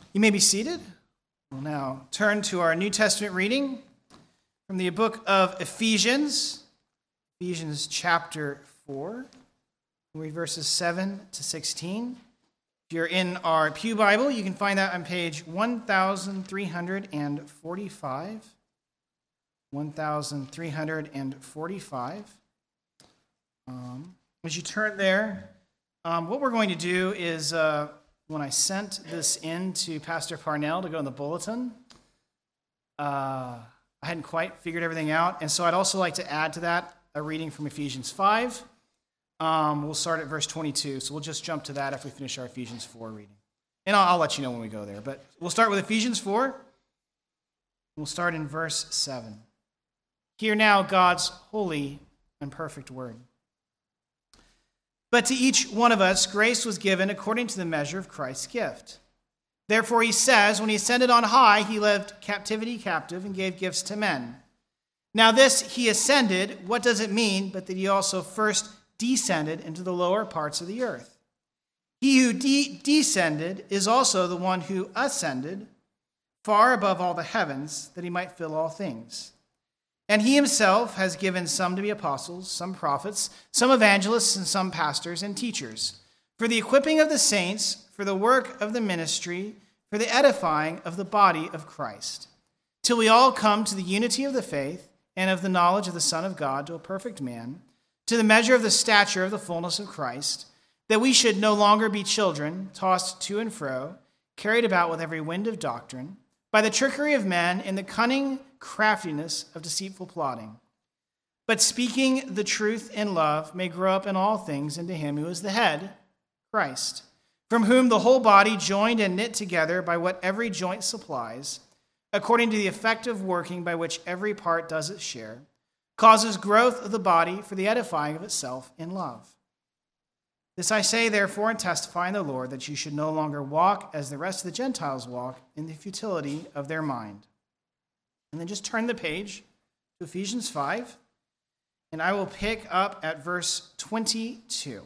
You may be seated. We'll now turn to our New Testament reading from the book of Ephesians, Ephesians chapter 4. We'll read verses 7 to 16. If you're in our Pew Bible, you can find that on page 1345. 1345. As you turn there, what we're going to do is, when I sent this in to Pastor Parnell to go in the bulletin, I hadn't quite figured everything out, and so I'd also like to add to that a reading from Ephesians 5. We'll start at verse 22, so we'll just jump to that after we finish our Ephesians 4 reading. And I'll let you know when we go there, but we'll start with Ephesians 4. We'll start in verse 7. Hear now God's holy and perfect word. But to each one of us grace was given according to the measure of Christ's gift. Therefore he says, when he ascended on high, he led captivity captive and gave gifts to men. Now this he ascended, what does it mean but that he also first descended into the lower parts of the earth? He who descended is also the one who ascended far above all the heavens, that he might fill all things. And he himself has given some to be apostles, some prophets, some evangelists, and some pastors and teachers, for the equipping of the saints, for the work of the ministry, for the edifying of the body of Christ, till we all come to the unity of the faith and of the knowledge of the Son of God, to a perfect man, to the measure of the stature of the fullness of Christ, that we should no longer be children, tossed to and fro, carried about with every wind of doctrine, by the trickery of men in the cunning craftiness of deceitful plotting. But speaking the truth in love may grow up in all things into him who is the head, Christ, from whom the whole body, joined and knit together by what every joint supplies, according to the effective working by which every part does its share, causes growth of the body for the edifying of itself in love. This I say, therefore, and testify in the Lord, that you should no longer walk as the rest of the Gentiles walk, in the futility of their mind. And then just turn the page to Ephesians 5, and I will pick up at verse 22.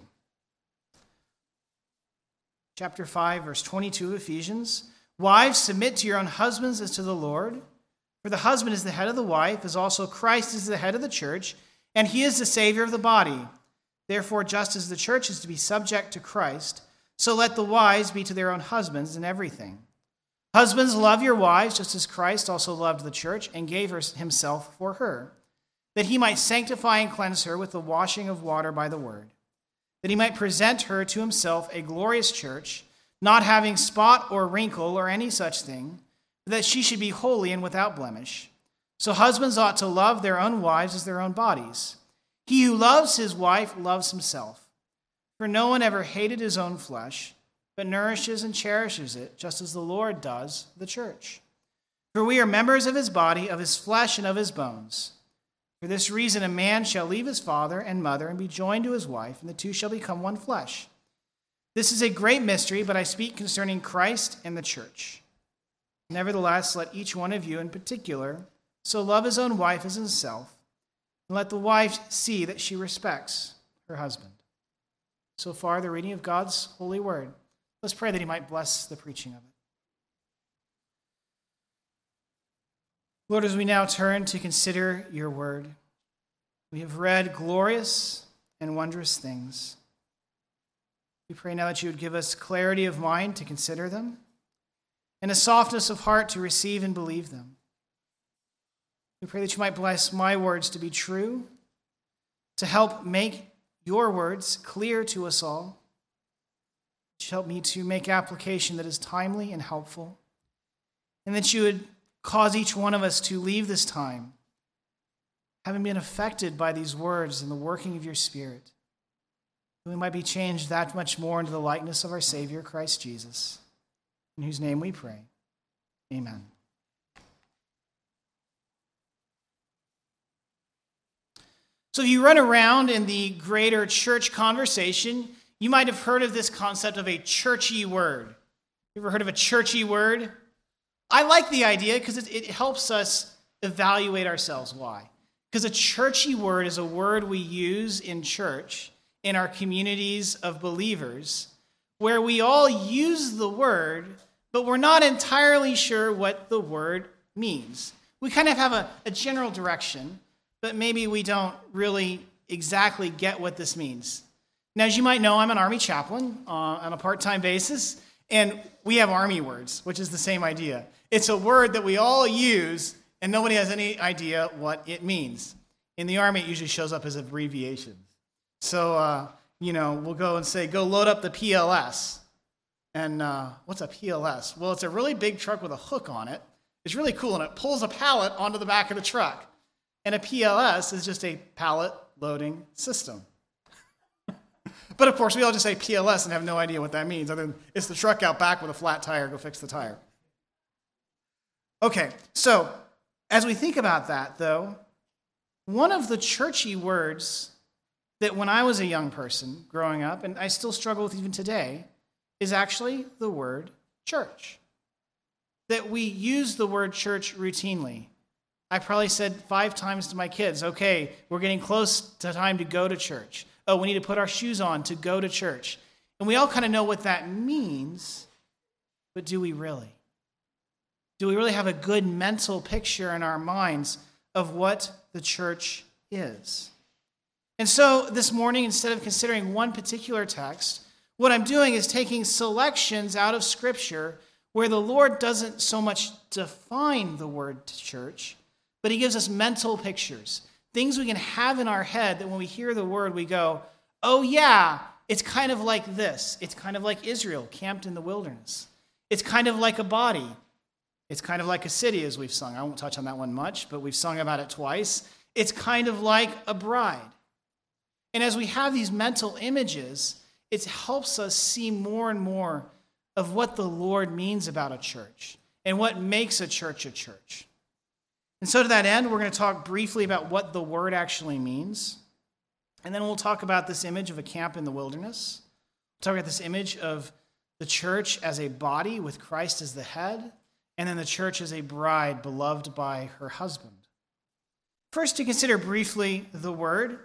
Chapter 5, verse 22 of Ephesians. Wives, submit to your own husbands as to the Lord. For the husband is the head of the wife, as also Christ is the head of the church, and he is the Savior of the body. Therefore, just as the church is to be subject to Christ, so let the wives be to their own husbands in everything. Husbands, love your wives, just as Christ also loved the church and gave himself for her, that he might sanctify and cleanse her with the washing of water by the word, that he might present her to himself a glorious church, not having spot or wrinkle or any such thing, but that she should be holy and without blemish. So husbands ought to love their own wives as their own bodies. He who loves his wife loves himself. For no one ever hated his own flesh, but nourishes and cherishes it, just as the Lord does the church. For we are members of his body, of his flesh, and of his bones. For this reason a man shall leave his father and mother and be joined to his wife, and the two shall become one flesh. This is a great mystery, but I speak concerning Christ and the church. Nevertheless, let each one of you in particular so love his own wife as himself, and let the wife see that she respects her husband. So far, the reading of God's holy word. Let's pray that he might bless the preaching of it. Lord, as we now turn to consider your word, we have read glorious and wondrous things. We pray now that you would give us clarity of mind to consider them and a softness of heart to receive and believe them. We pray that you might bless my words to be true, to help make your words clear to us all, to help me to make application that is timely and helpful, and that you would cause each one of us to leave this time having been affected by these words and the working of your Spirit, that we might be changed that much more into the likeness of our Savior, Christ Jesus, in whose name we pray. Amen. So if you run around in the greater church conversation, you might have heard of this concept of a churchy word. You ever heard of a churchy word? I like the idea because it helps us evaluate ourselves. Why? Because a churchy word is a word we use in church, in our communities of believers, where we all use the word, but we're not entirely sure what the word means. We kind of have a general direction, but maybe we don't really exactly get what this means. Now, as you might know, I'm an Army chaplain on a part-time basis, and we have Army words, which is the same idea. It's a word that we all use, and nobody has any idea what it means. In the Army, it usually shows up as abbreviations. So, we'll go and say, go load up the PLS. And what's a PLS? Well, it's a really big truck with a hook on it. It's really cool, and it pulls a pallet onto the back of the truck. And a PLS is just a pallet loading system. But of course, we all just say PLS and have no idea what that means, other than it's the truck out back with a flat tire, go fix the tire. Okay, so as we think about that, though, one of the churchy words that when I was a young person growing up, and I still struggle with even today, is actually the word church. That we use the word church routinely. I probably said 5 times to my kids, okay, we're getting close to time to go to church. Oh, we need to put our shoes on to go to church. And we all kind of know what that means, but do we really? Do we really have a good mental picture in our minds of what the church is? And so this morning, instead of considering one particular text, what I'm doing is taking selections out of Scripture where the Lord doesn't so much define the word church, but he gives us mental pictures. Things we can have in our head that when we hear the word, we go, oh yeah, it's kind of like this. It's kind of like Israel camped in the wilderness. It's kind of like a body. It's kind of like a city, as we've sung. I won't touch on that one much, but we've sung about it twice. It's kind of like a bride. And as we have these mental images, it helps us see more and more of what the Lord means about a church and what makes a church a church. And so to that end, we're going to talk briefly about what the word actually means. And then we'll talk about this image of a camp in the wilderness. We'll talk about this image of the church as a body with Christ as the head, and then the church as a bride beloved by her husband. First, to consider briefly the word.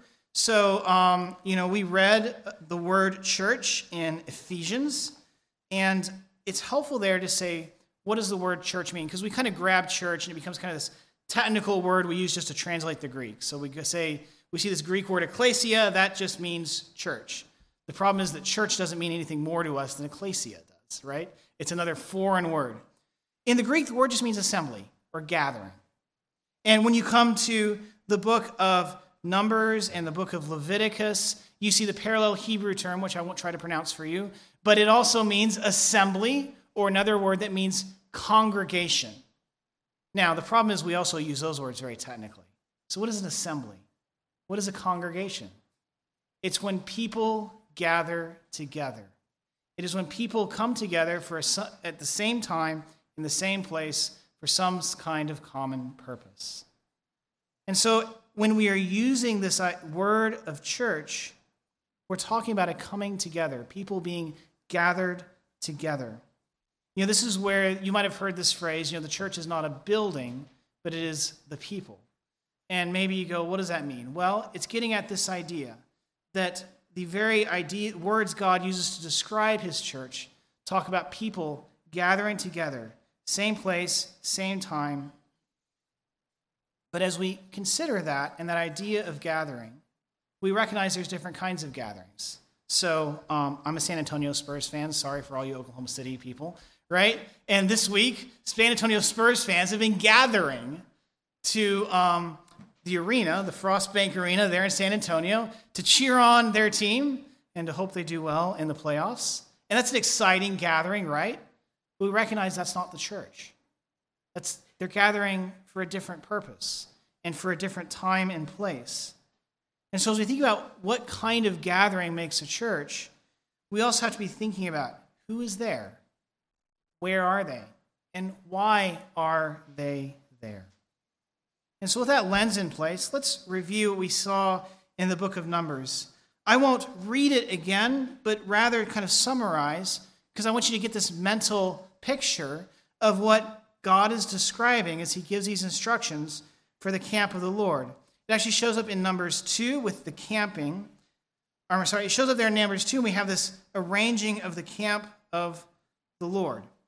So, we read the word church in Ephesians, and it's helpful there to say, what does the word church mean? Because we kind of grab church, and it becomes kind of this technical word we use just to translate the Greek. So we say, we see this Greek word ecclesia, that just means church. The problem is that church doesn't mean anything more to us than ecclesia does, right? It's another foreign word. In the Greek, the word just means assembly or gathering. And when you come to the book of Numbers and the book of Leviticus, you see the parallel Hebrew term, which I won't try to pronounce for you, but it also means assembly, or another word that means congregation. Now, the problem is we also use those words very technically. So what is an assembly? What is a congregation? It's when people gather together. It is when people come together at the same time, in the same place, for some kind of common purpose. And so when we are using this word of church, we're talking about a coming together, people being gathered together. This is where you might have heard this phrase, the church is not a building, but it is the people. And maybe you go, what does that mean? Well, it's getting at this idea that the very words God uses to describe his church talk about people gathering together, same place, same time. But as we consider that and that idea of gathering, we recognize there's different kinds of gatherings. So I'm a San Antonio Spurs fan. Sorry for all you Oklahoma City people, right? And this week, San Antonio Spurs fans have been gathering to the arena, the Frost Bank Arena there in San Antonio, to cheer on their team and to hope they do well in the playoffs. And that's an exciting gathering, right? But we recognize that's not the church. They're gathering for a different purpose and for a different time and place. And so as we think about what kind of gathering makes a church, we also have to be thinking about who is there, where are they, and why are they there? And so with that lens in place, let's review what we saw in the book of Numbers. I won't read it again, but rather kind of summarize, because I want you to get this mental picture of what God is describing as he gives these instructions for the camp of the Lord. It actually shows up in Numbers 2 with the camping. It shows up there in Numbers 2, and we have this arranging of the camp of the Lord.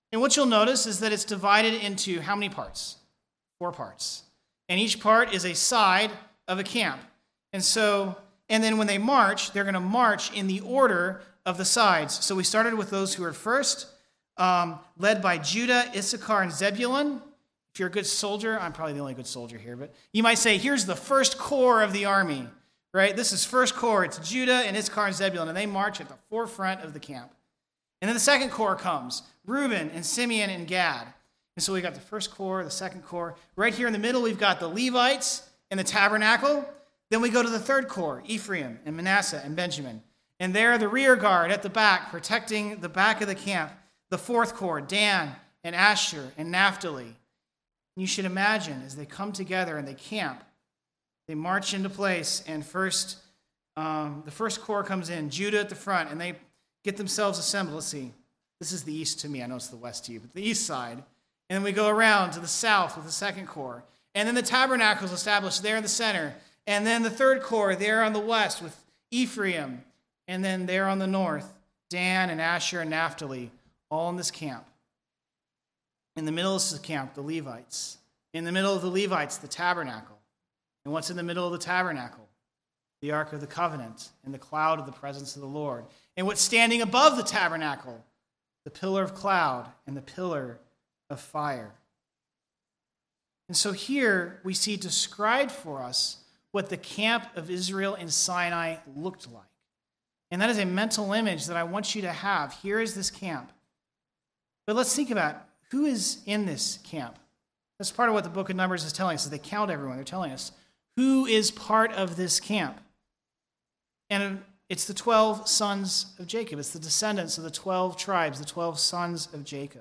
And what you'll notice is that it's divided into how many parts? 4 parts. And each part is a side of a camp. And then when they march, they're going to march in the order of the sides. So we started with those who were first, led by Judah, Issachar, and Zebulun. If you're a good soldier, I'm probably the only good soldier here, but you might say, here's the first corps of the army, right? This is first corps. It's Judah and Issachar and Zebulun, and they march at the forefront of the camp. And then the second corps comes, Reuben and Simeon and Gad. And so we got the first corps, the second corps. Right here in the middle, we've got the Levites and the tabernacle. Then we go to the third corps, Ephraim and Manasseh and Benjamin. And they're the rear guard at the back, protecting the back of the camp. The fourth corps, Dan and Asher and Naphtali. And you should imagine, as they come together and they camp, they march into place, and the first corps comes in, Judah at the front, and they get themselves assembled. Let's see. This is the east to me. I know it's the west to you, but the east side. And then we go around to the south with the second corps. And then the tabernacle is established there in the center. And then the third corps there on the west with Ephraim. And then there on the north, Dan and Asher and Naphtali, all in this camp. In the middle of the camp, the Levites. In the middle of the Levites, the tabernacle. And what's in the middle of the tabernacle? The Ark of the Covenant and the cloud of the presence of the Lord. And what's standing above the tabernacle? The pillar of cloud and the pillar of fire. And so here we see described for us what the camp of Israel in Sinai looked like. And that is a mental image that I want you to have. Here is this camp. But let's think about who is in this camp. That's part of what the book of Numbers is telling us, is they count everyone. They're telling us who is part of this camp. And it's the 12 sons of Jacob. It's the descendants of the 12 tribes, the 12 sons of Jacob.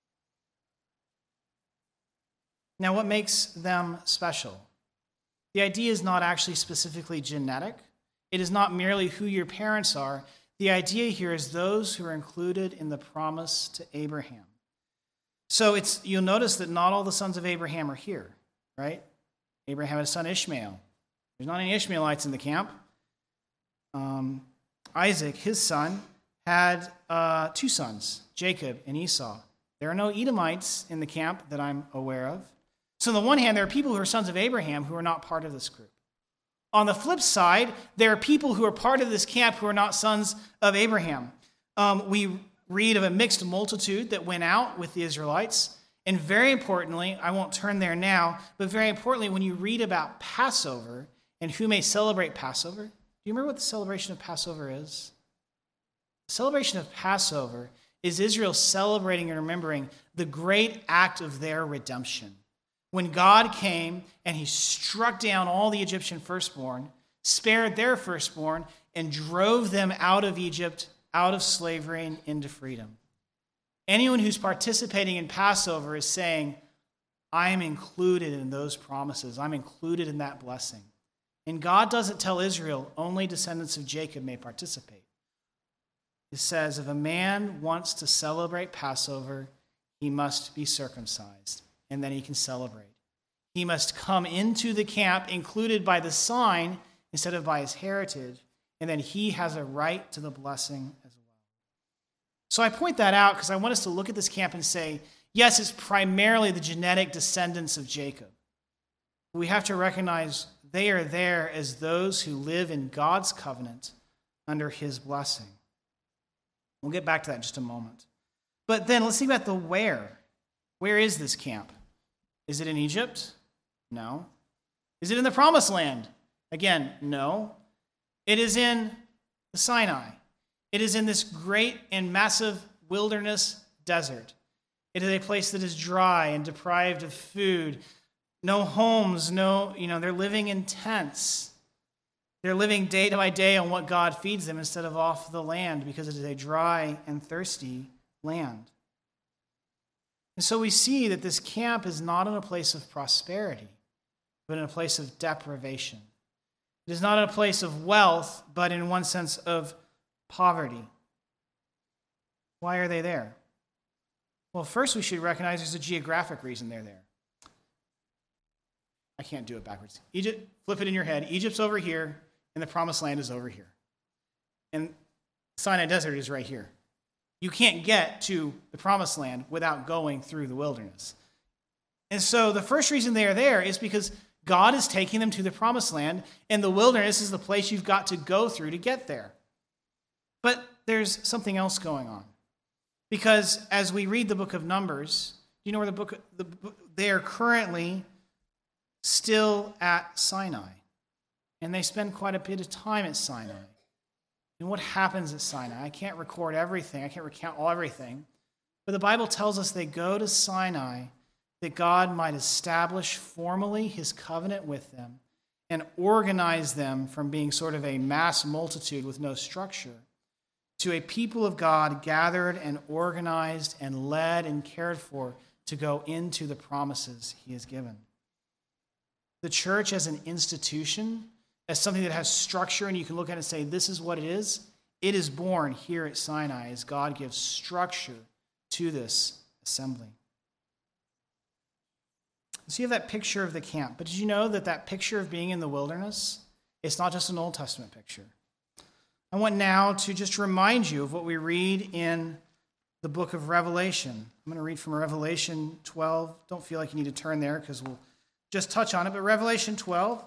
Now, what makes them special? The idea is not actually specifically genetic. It is not merely who your parents are. The idea here is those who are included in the promise to Abraham. So you'll notice that not all the sons of Abraham are here, right? Abraham had a son Ishmael. There's not any Ishmaelites in the camp. Isaac, his son, had 2 sons, Jacob and Esau. There are no Edomites in the camp that I'm aware of. So on the one hand, there are people who are sons of Abraham who are not part of this group. On the flip side, there are people who are part of this camp who are not sons of Abraham. We read of a mixed multitude that went out with the Israelites. And very importantly, I won't turn there now, but very importantly, when you read about Passover and who may celebrate Passover, do you remember what the celebration of Passover is? The celebration of Passover is Israel celebrating and remembering the great act of their redemption. When God came and he struck down all the Egyptian firstborn, spared their firstborn, and drove them out of Egypt, out of slavery, and into freedom. Anyone who's participating in Passover is saying, I am included in those promises. I'm included in that blessing. And God doesn't tell Israel only descendants of Jacob may participate. It says if a man wants to celebrate Passover, he must be circumcised, and then he can celebrate. He must come into the camp included by the sign instead of by his heritage, and then he has a right to the blessing as well. So I point that out because I want us to look at this camp and say, yes, it's primarily the genetic descendants of Jacob. We have to recognize they are there as those who live in God's covenant under his blessing. We'll get back to that in just a moment. But then let's think about the where. Where is this camp? Is it in Egypt? No. Is it in the Promised Land? Again, no. It is in the Sinai. It is in this great and massive wilderness desert. It is a place that is dry and deprived of food. No homes, they're living in tents. They're living day by day on what God feeds them instead of off the land because it is a dry and thirsty land. And so we see that this camp is not in a place of prosperity, but in a place of deprivation. It is not in a place of wealth, but in one sense of poverty. Why are they there? Well, first we should recognize there's a geographic reason they're there. I can't do it backwards. Egypt, flip it in your head. Egypt's over here, and the Promised Land is over here. And Sinai Desert is right here. You can't get to the promised land without going through the wilderness. And so the first reason they are there is because God is taking them to the promised land, and the wilderness is the place you've got to go through to get there. But there's something else going on. Because as we read the book of Numbers, you know where they are currently still at Sinai. And they spend quite a bit of time at Sinai. And what happens at Sinai? I can't record everything. I can't recount everything. But the Bible tells us they go to Sinai that God might establish formally his covenant with them and organize them from being sort of a mass multitude with no structure to a people of God gathered and organized and led and cared for to go into the promises he has given. The church as an institution, as something that has structure and you can look at it and say, this is what it is born here at Sinai as God gives structure to this assembly. So you have that picture of the camp. But did you know that picture of being in the wilderness, it's not just an Old Testament picture? I want now to just remind you of what we read in the book of Revelation. I'm going to read from Revelation 12. Don't feel like you need to turn there because we'll just touch on it. But Revelation 12,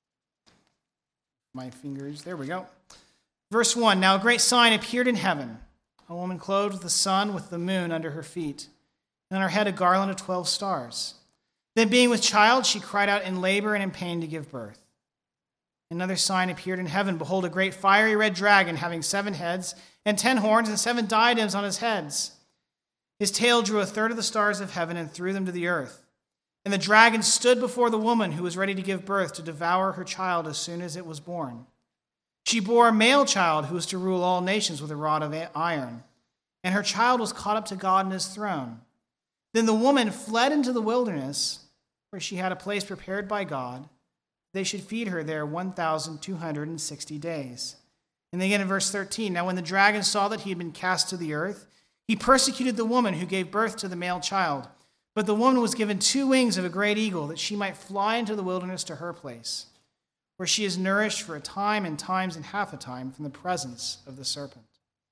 my fingers, there we go. Verse 1, now a great sign appeared in heaven, a woman clothed with the sun with the moon under her feet, and on her head a garland of 12 stars. Then being with child, she cried out in labor and in pain to give birth. Another sign appeared in heaven. Behold, a great fiery red dragon having 7 heads and 10 horns and 7 diadems on his heads. His tail drew a third of the stars of heaven and threw them to the earth. And the dragon stood before the woman who was ready to give birth to devour her child as soon as it was born. She bore a male child who was to rule all nations with a rod of iron. And her child was caught up to God in his throne. Then the woman fled into the wilderness, where she had a place prepared by God. They should feed her there 1,260 days. And again in verse 13, now when the dragon saw that he had been cast to the earth, he persecuted the woman who gave birth to the male child. But the woman was given 2 wings of a great eagle, that she might fly into the wilderness to her place, where she is nourished for a time and times and half a time from the presence of the serpent.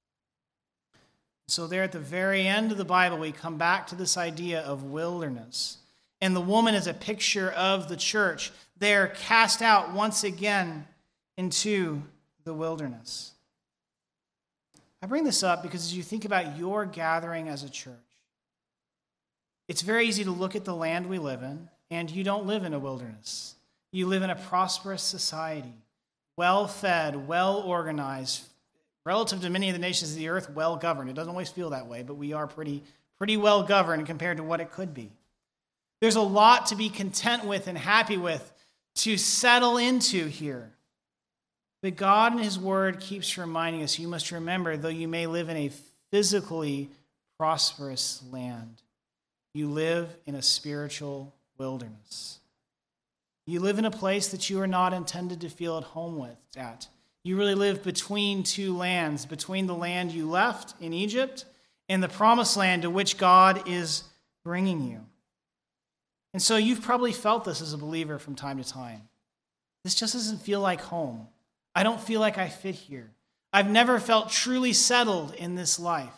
So there at the very end of the Bible, we come back to this idea of wilderness. And the woman is a picture of the church. They are cast out once again into the wilderness. I bring this up because as you think about your gathering as a church, it's very easy to look at the land we live in, and you don't live in a wilderness. You live in a prosperous society, well-fed, well-organized, relative to many of the nations of the earth, well-governed. It doesn't always feel that way, but we are pretty well-governed compared to what it could be. There's a lot to be content with and happy with, to settle into here. But God in his word keeps reminding us, you must remember, though you may live in a physically prosperous land, you live in a spiritual wilderness. You live in a place that you are not intended to feel at home at. You really live between 2 lands, between the land you left in Egypt and the promised land to which God is bringing you. And so you've probably felt this as a believer from time to time. This just doesn't feel like home. I don't feel like I fit here. I've never felt truly settled in this life.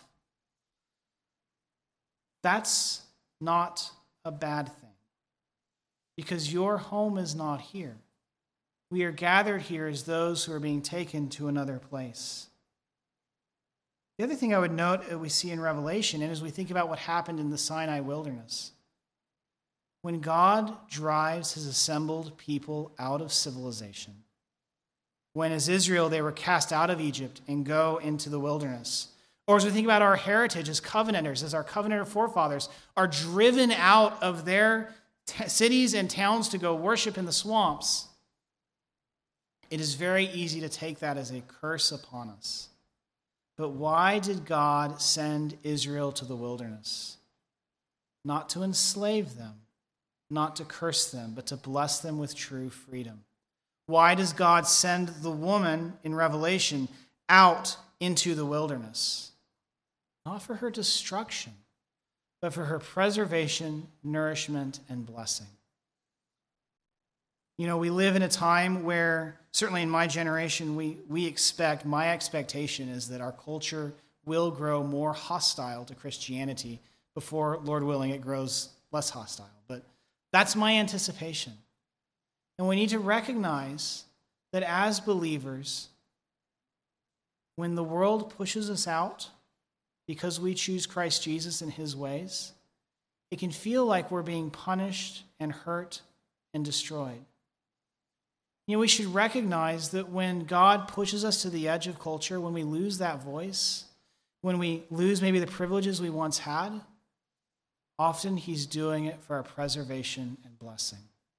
That's not a bad thing, because your home is not here. We are gathered here as those who are being taken to another place. The other thing I would note that we see in Revelation, and as we think about what happened in the Sinai wilderness, when God drives his assembled people out of civilization, when as Israel they were cast out of Egypt and go into the wilderness, or as we think about our heritage as covenanters, as our covenanter forefathers are driven out of their cities and towns to go worship in the swamps, it is very easy to take that as a curse upon us. But why did God send Israel to the wilderness? Not to enslave them, not to curse them, but to bless them with true freedom. Why does God send the woman in Revelation out into the wilderness? Not for her destruction, but for her preservation, nourishment, and blessing. You know, we live in a time where, certainly in my generation, my expectation is that our culture will grow more hostile to Christianity before, Lord willing, it grows less hostile. But that's my anticipation. And we need to recognize that as believers, when the world pushes us out because we choose Christ Jesus and his ways, it can feel like we're being punished and hurt and destroyed. We should recognize that when God pushes us to the edge of culture, when we lose that voice, when we lose maybe the privileges we once had, often he's doing it for our preservation and blessing.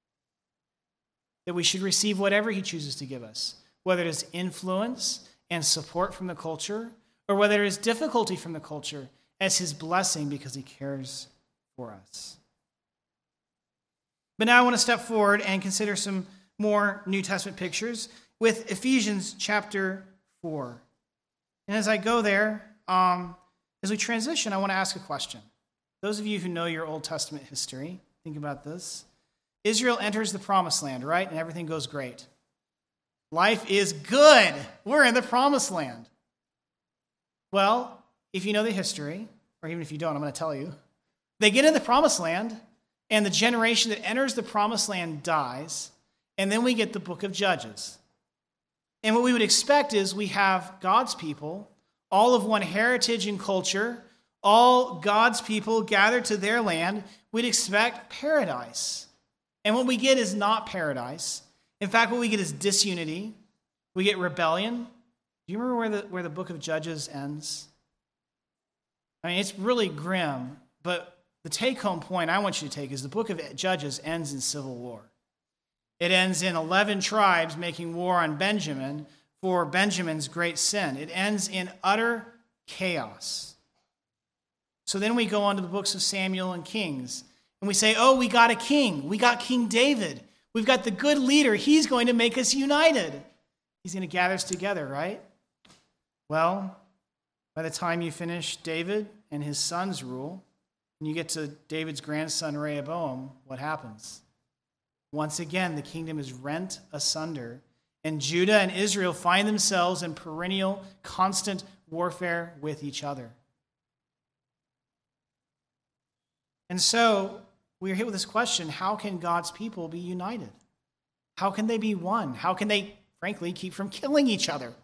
That we should receive whatever he chooses to give us, whether it is influence and support from the culture, or whether it is difficulty from the culture, as his blessing because he cares for us. But now I want to step forward and consider some more New Testament pictures with Ephesians chapter 4. And as I go there, as we transition, I want to ask a question. Those of you who know your Old Testament history, think about this. Israel enters the promised land, right? And everything goes great. Life is good. We're in the promised land. Well, if you know the history, or even if you don't, I'm going to tell you. They get in the promised land, and the generation that enters the promised land dies, and then we get the book of Judges. And what we would expect is we have God's people, all of one heritage and culture, all God's people gathered to their land. We'd expect paradise. And what we get is not paradise. In fact, what we get is disunity. We get rebellion. Do you remember where the book of Judges ends? I mean, it's really grim, but the take-home point I want you to take is the book of Judges ends in civil war. It ends in 11 tribes making war on Benjamin for Benjamin's great sin. It ends in utter chaos. So then we go on to the books of Samuel and Kings, and we say, oh, we got a king. We got King David. We've got the good leader. He's going to make us united. He's going to gather us together, right? Well, by the time you finish David and his son's rule, and you get to David's grandson Rehoboam, what happens? Once again, the kingdom is rent asunder, and Judah and Israel find themselves in perennial, constant warfare with each other. And so we're hit with this question: how can God's people be united? How can they be one? How can they, frankly, keep from killing each other?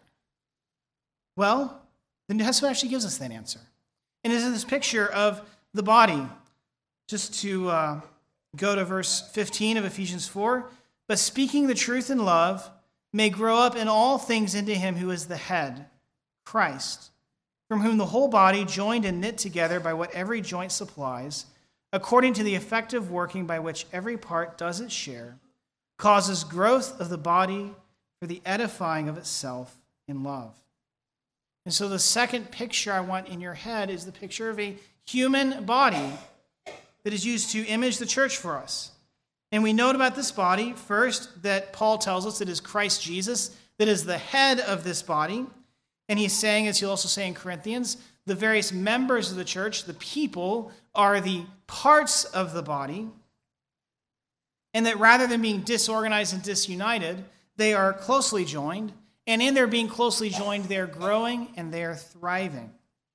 Well, the New Testament actually gives us that answer. And it's in this picture of the body. Just to go to verse 15 of Ephesians 4. But speaking the truth in love may grow up in all things into him who is the head, Christ, from whom the whole body, joined and knit together by what every joint supplies, according to the effective working by which every part does its share, causes growth of the body for the edifying of itself in love. And so the second picture I want in your head is the picture of a human body that is used to image the church for us. And we note about this body, first, that Paul tells us it is Christ Jesus that is the head of this body. And he's saying, as he'll also say in Corinthians, the various members of the church, the people, are the parts of the body. And that rather than being disorganized and disunited, they are closely joined. And in their being closely joined, they're growing and they're thriving.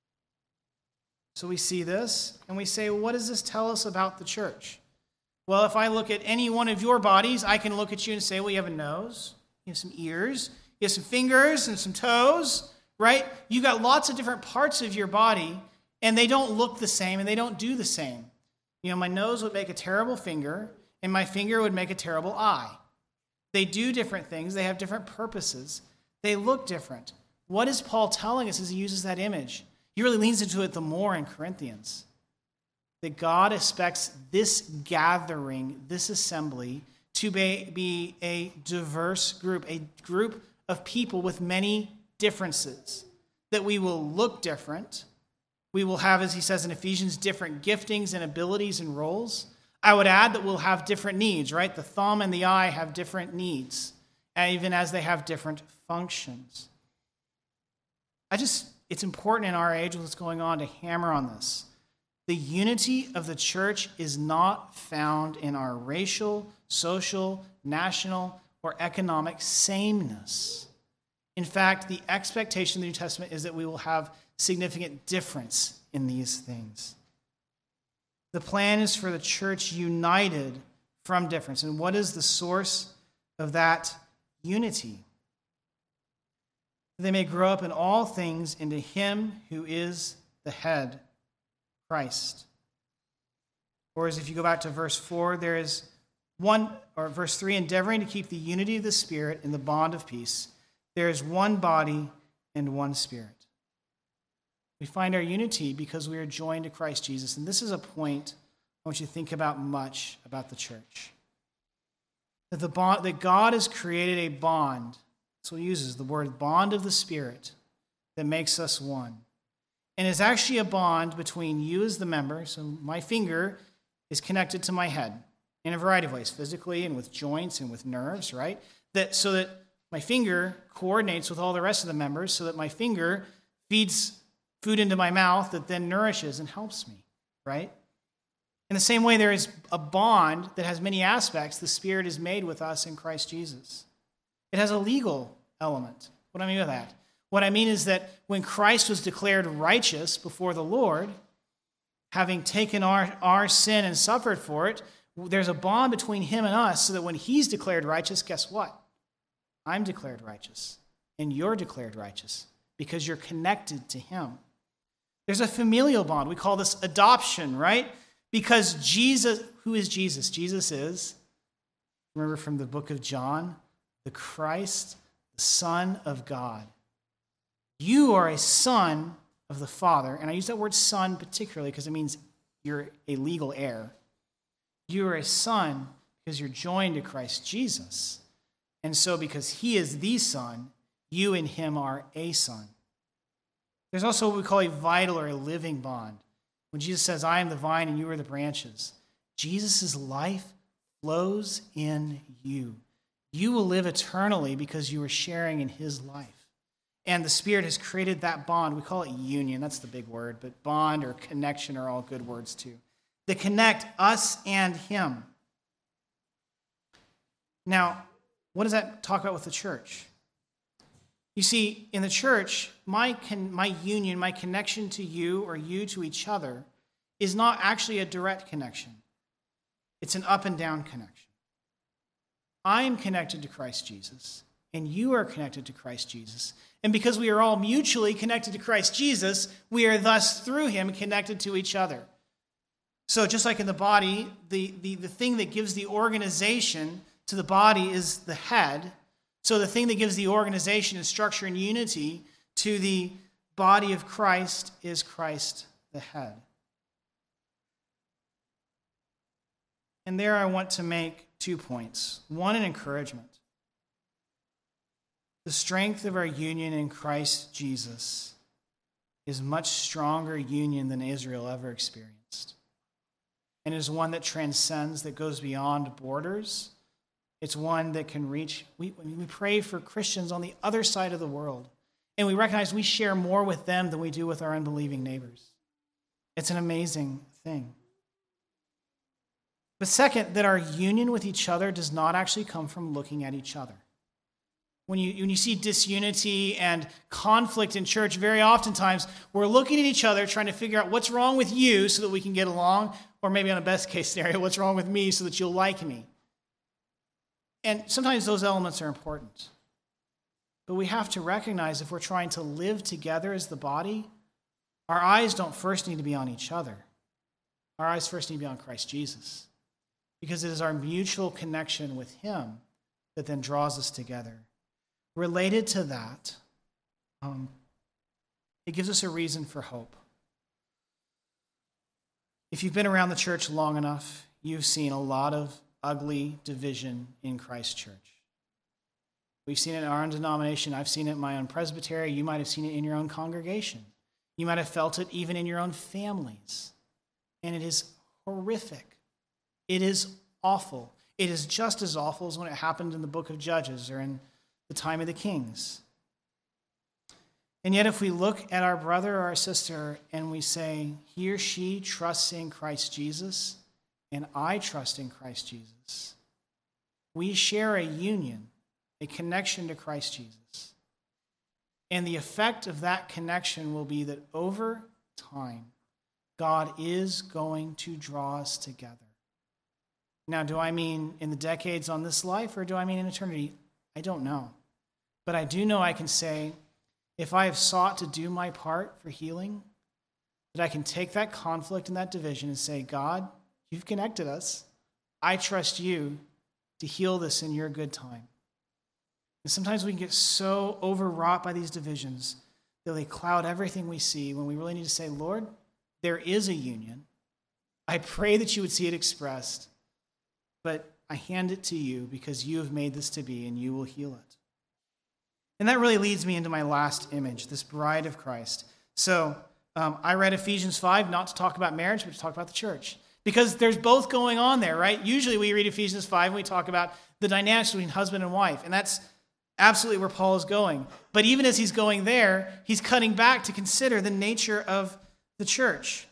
So we see this, and we say, well, what does this tell us about the church? Well, if I look at any one of your bodies, I can look at you and say, well, you have a nose, you have some ears, you have some fingers and some toes, right? You've got lots of different parts of your body, and they don't look the same, and they don't do the same. You know, my nose would make a terrible finger, and my finger would make a terrible eye. They do different things. They have different purposes. They look different. What is Paul telling us as he uses that image? He really leans into it the more in Corinthians. That God expects this gathering, this assembly, to be a diverse group, a group of people with many differences. That we will look different. We will have, as he says in Ephesians, different giftings and abilities and roles. I would add that we'll have different needs, right? The thumb and the eye have different needs, even as they have different functions. It's important in our age with what's going on to hammer on this. The unity of the church is not found in our racial, social, national, or economic sameness. In fact, the expectation of the New Testament is that we will have significant difference in these things. The plan is for the church united from difference. And what is the source of that unity? They may grow up in all things into him who is the head, Christ. Or as if you go back to verse 4, there is one, or verse 3, endeavoring to keep the unity of the Spirit in the bond of peace. There is one body and one Spirit. We find our unity because we are joined to Christ Jesus. And this is a point I want you to think about much about the church. That God has created a bond. So he uses the word bond of the Spirit that makes us one. And it's actually a bond between you as the member. So my finger is connected to my head in a variety of ways, physically and with joints and with nerves, right? So that my finger coordinates with all the rest of the members so that my finger feeds food into my mouth that then nourishes and helps me, right? In the same way, there is a bond that has many aspects the Spirit is made with us in Christ Jesus. It has a legal element. What do I mean by that? What I mean is that when Christ was declared righteous before the Lord, having taken our sin and suffered for it, there's a bond between him and us so that when he's declared righteous, guess what? I'm declared righteous, and you're declared righteous because you're connected to him. There's a familial bond. We call this adoption, right? Because Jesus, who is Jesus? Jesus is, remember from the book of John, the Christ, the Son of God. You are a son of the Father. And I use that word son particularly because it means you're a legal heir. You are a son because you're joined to Christ Jesus. And so because he is the Son, you and him are a son. There's also what we call a vital or a living bond. When Jesus says, I am the vine and you are the branches, Jesus' life flows in you. You will live eternally because you are sharing in his life. And the Spirit has created that bond. We call it union. That's the big word. But bond or connection are all good words too. That connect us and him. Now, what does that talk about with the church? You see, in the church, my union, my connection to you or you to each other is not actually a direct connection. It's an up and down connection. I am connected to Christ Jesus, and you are connected to Christ Jesus. And because we are all mutually connected to Christ Jesus, we are thus through him connected to each other. So just like in the body, the thing that gives the organization to the body is the head. So the thing that gives the organization and structure and unity to the body of Christ is Christ the head. And there I want to make 2 points. One, an encouragement. The strength of our union in Christ Jesus is much stronger union than Israel ever experienced. And is one that transcends, that goes beyond borders. It's one that can reach. We pray for Christians on the other side of the world, and we recognize we share more with them than we do with our unbelieving neighbors. It's an amazing thing. But second, that our union with each other does not actually come from looking at each other. When you see disunity and conflict in church, very oftentimes we're looking at each other trying to figure out what's wrong with you so that we can get along, or maybe on a best case scenario, what's wrong with me so that you'll like me. And sometimes those elements are important. But we have to recognize if we're trying to live together as the body, our eyes don't first need to be on each other. Our eyes first need to be on Christ Jesus. Because it is our mutual connection with him that then draws us together. Related to that, it gives us a reason for hope. If you've been around the church long enough, you've seen a lot of ugly division in Christ's church. We've seen it in our own denomination. I've seen it in my own presbytery. You might have seen it in your own congregation. You might have felt it even in your own families. And it is horrific. It is awful. It is just as awful as when it happened in the book of Judges or in the time of the kings. And yet if we look at our brother or our sister and we say, he or she trusts in Christ Jesus, and I trust in Christ Jesus, we share a union, a connection to Christ Jesus. And the effect of that connection will be that over time, God is going to draw us together. Now, do I mean in the decades on this life, or do I mean in eternity? I don't know. But I do know I can say, if I have sought to do my part for healing, that I can take that conflict and that division and say, God, you've connected us. I trust you to heal this in your good time. And sometimes we can get so overwrought by these divisions that they cloud everything we see when we really need to say, Lord, there is a union. I pray that you would see it expressed, but I hand it to you because you have made this to be and you will heal it. And that really leads me into my last image, this bride of Christ. So I read Ephesians 5 not to talk about marriage, but to talk about the church. Because there's both going on there, right? Usually we read Ephesians 5 and we talk about the dynamics between husband and wife. And that's absolutely where Paul is going. But even as he's going there, he's cutting back to consider the nature of the church.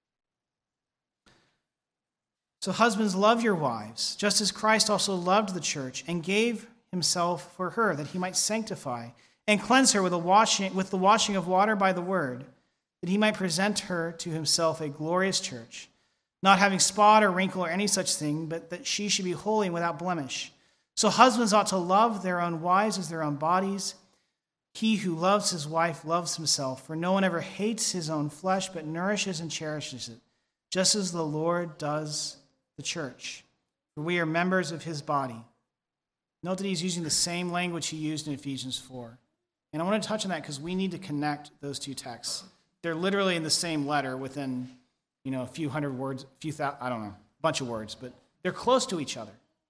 So husbands, love your wives, just as Christ also loved the church and gave himself for her, that he might sanctify and cleanse her with the washing of water by the word, that he might present her to himself a glorious church, not having spot or wrinkle or any such thing, but that she should be holy and without blemish. So husbands ought to love their own wives as their own bodies. He who loves his wife loves himself, for no one ever hates his own flesh, but nourishes and cherishes it, just as the Lord does the church. For we are members of his body. Note that he's using the same language he used in Ephesians 4. And I want to touch on that because we need to connect those two texts. They're literally in the same letter within, a few hundred words, a bunch of words, but they're close to each other.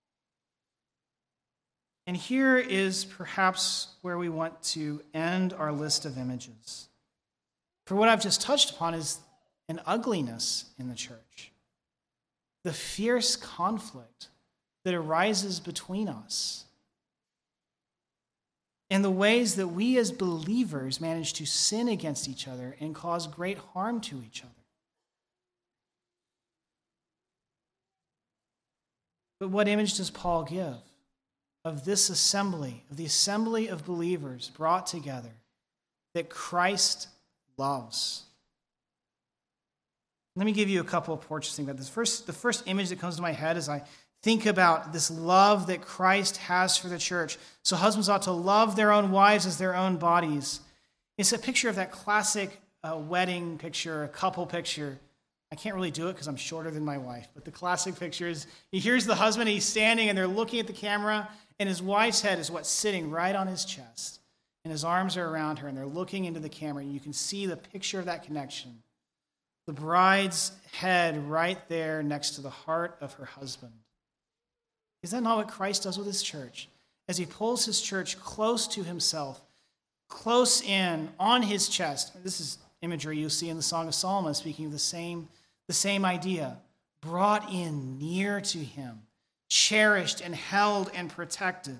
And here is perhaps where we want to end our list of images. For what I've just touched upon is an ugliness in the church, the fierce conflict that arises between us, and the ways that we as believers manage to sin against each other and cause great harm to each other. But what image does Paul give of this assembly, of the assembly of believers brought together that Christ loves? Let me give you a couple of portraits about this. The first image that comes to my head as I think about this love that Christ has for the church. So husbands ought to love their own wives as their own bodies. It's a picture of that classic wedding picture, a couple picture. I can't really do it because I'm shorter than my wife, but the classic picture is, here's the husband, he's standing and they're looking at the camera, and his wife's head is what's sitting right on his chest, and his arms are around her, and they're looking into the camera, and you can see the picture of that connection. The bride's head right there next to the heart of her husband. Is that not what Christ does with his church? As he pulls his church close to himself, close in on his chest. This is imagery you'll see in the Song of Solomon, speaking of the same idea. Brought in near to him, cherished and held and protected.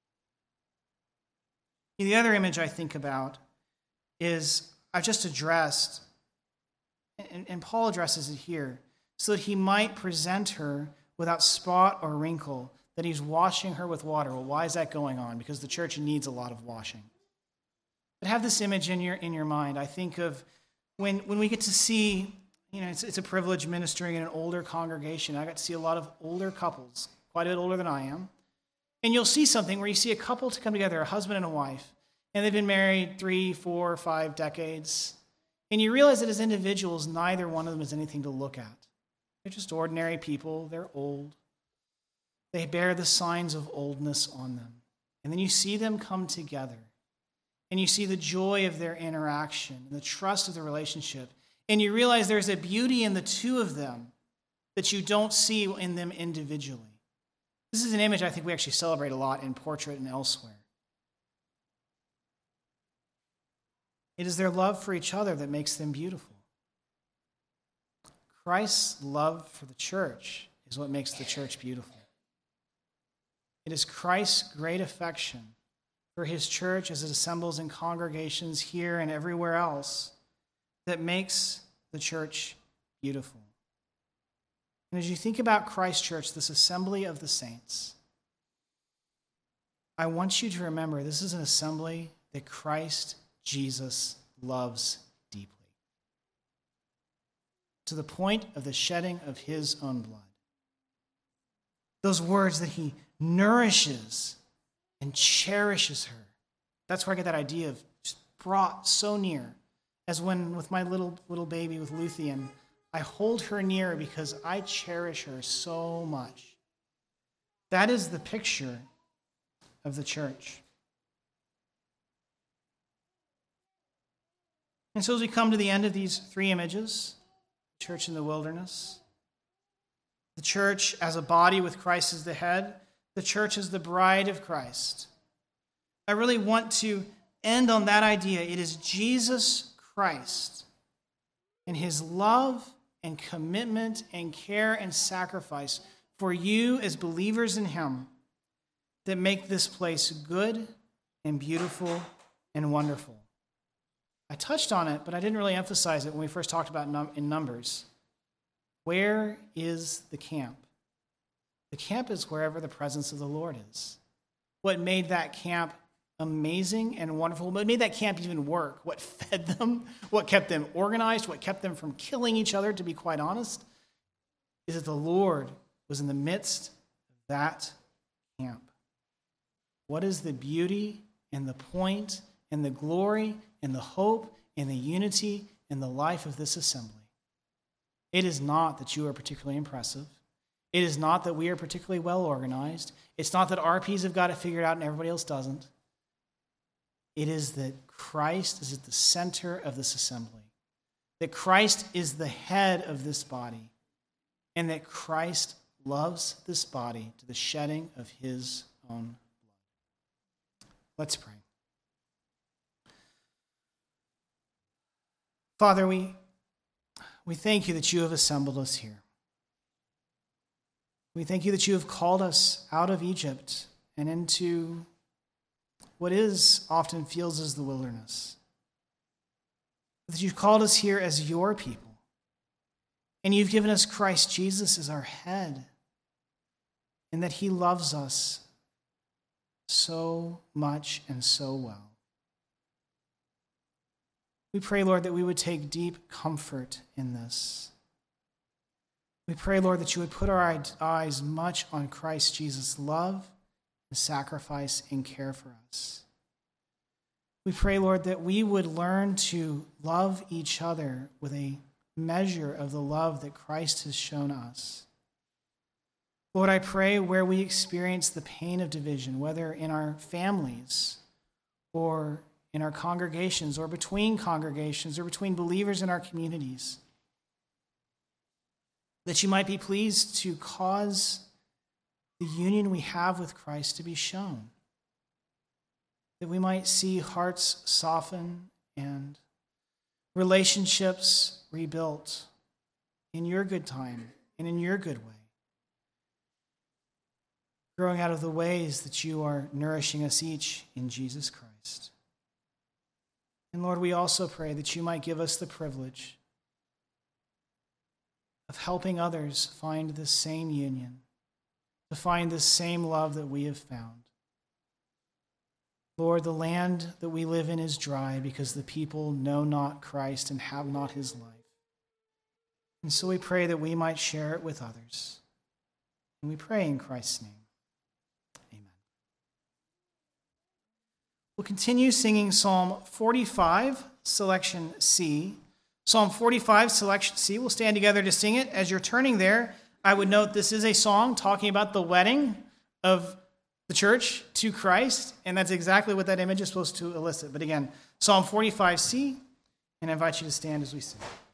The other image I think about is, I've just addressed, and Paul addresses it here, so that he might present her without spot or wrinkle, that he's washing her with water. Well, why is that going on? Because the church needs a lot of washing. But have this image in your mind. I think of when we get to see, it's a privilege ministering in an older congregation. I got to see a lot of older couples, quite a bit older than I am. And you'll see something where you see a couple to come together, a husband and a wife, and they've been married 3, 4, 5 decades. And you realize that as individuals, neither one of them is anything to look at. They're just ordinary people. They're old. They bear the signs of oldness on them. And then you see them come together. And you see the joy of their interaction, and the trust of the relationship. And you realize there's a beauty in the two of them that you don't see in them individually. This is an image I think we actually celebrate a lot in portrait and elsewhere. It is their love for each other that makes them beautiful. Christ's love for the church is what makes the church beautiful. It is Christ's great affection for his church as it assembles in congregations here and everywhere else that makes the church beautiful. And as you think about Christ's church, this assembly of the saints, I want you to remember this is an assembly that Christ Jesus loves deeply, to the point of the shedding of his own blood. Those words that he nourishes and cherishes her. That's where I get that idea of just brought so near, as when with my little baby with Luthien, I hold her near because I cherish her so much. That is the picture of the church. And so as we come to the end of these three images, church in the wilderness, the church as a body with Christ as the head, the church as the bride of Christ, I really want to end on that idea. It is Jesus Christ and his love and commitment and care and sacrifice for you as believers in him that make this place good and beautiful and wonderful. I touched on it, but I didn't really emphasize it when we first talked about in Numbers. Where is the camp? The camp is wherever the presence of the Lord is. What made that camp amazing and wonderful, what made that camp even work, what fed them, what kept them organized, what kept them from killing each other, to be quite honest, is that the Lord was in the midst of that camp. What is the beauty and the point and the glory and the hope and the unity and the life of this assembly? It is not that you are particularly impressive. It is not that we are particularly well organized. It's not that RPs have got it figured out and everybody else doesn't. It is that Christ is at the center of this assembly, that Christ is the head of this body, and that Christ loves this body to the shedding of his own blood. Let's pray. Father, we thank you that you have assembled us here. We thank you that you have called us out of Egypt and into what often feels as the wilderness. That you've called us here as your people. And you've given us Christ Jesus as our head. And that he loves us so much and so well. We pray, Lord, that we would take deep comfort in this. We pray, Lord, that you would put our eyes much on Christ Jesus' love and sacrifice and care for us. We pray, Lord, that we would learn to love each other with a measure of the love that Christ has shown us. Lord, I pray where we experience the pain of division, whether in our families or in our congregations or between congregations or between believers in our communities, that you might be pleased to cause the union we have with Christ to be shown, that we might see hearts soften and relationships rebuilt in your good time and in your good way, growing out of the ways that you are nourishing us each in Jesus Christ. And Lord, we also pray that you might give us the privilege of helping others find this same union, to find this same love that we have found. Lord, the land that we live in is dry because the people know not Christ and have not his life. And so we pray that we might share it with others. And we pray in Christ's name. Amen. We'll continue singing Psalm 45, selection C. Psalm 45, selection C. We'll stand together to sing it. As you're turning there, I would note this is a song talking about the wedding of the church to Christ, and that's exactly what that image is supposed to elicit. But again, Psalm 45C, and I invite you to stand as we sing.